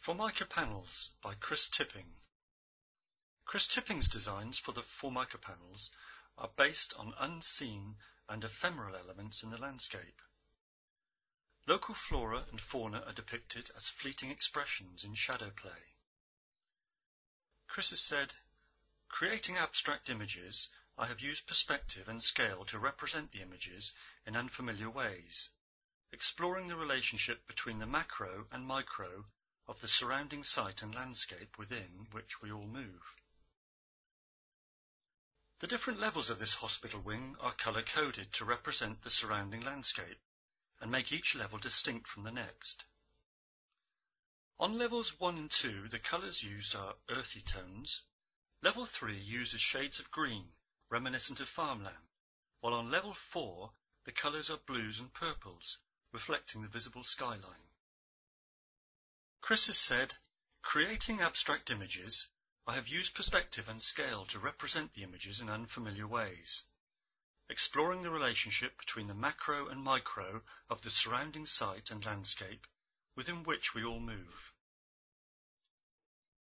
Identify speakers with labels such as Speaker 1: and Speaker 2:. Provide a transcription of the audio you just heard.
Speaker 1: Formica Panels by Chris Tipping. Chris Tipping's designs for the Formica panels are based on unseen and ephemeral elements in the landscape. Local flora and fauna are depicted as fleeting expressions in shadow play. Chris has said, "Creating abstract images, I have used perspective and scale to represent the images in unfamiliar ways, exploring the relationship between the macro and micro of the surrounding site and landscape within which we all move." The different levels of this hospital wing are colour-coded to represent the surrounding landscape and make each level distinct from the next. On levels 1 and 2, the colours used are earthy tones. Level 3 uses shades of green, reminiscent of farmland, while on level 4, the colours are blues and purples, reflecting the visible skyline. Chris has said, "Creating abstract images, I have used perspective and scale to represent the images in unfamiliar ways, exploring the relationship between the macro and micro of the surrounding site and landscape within which we all move."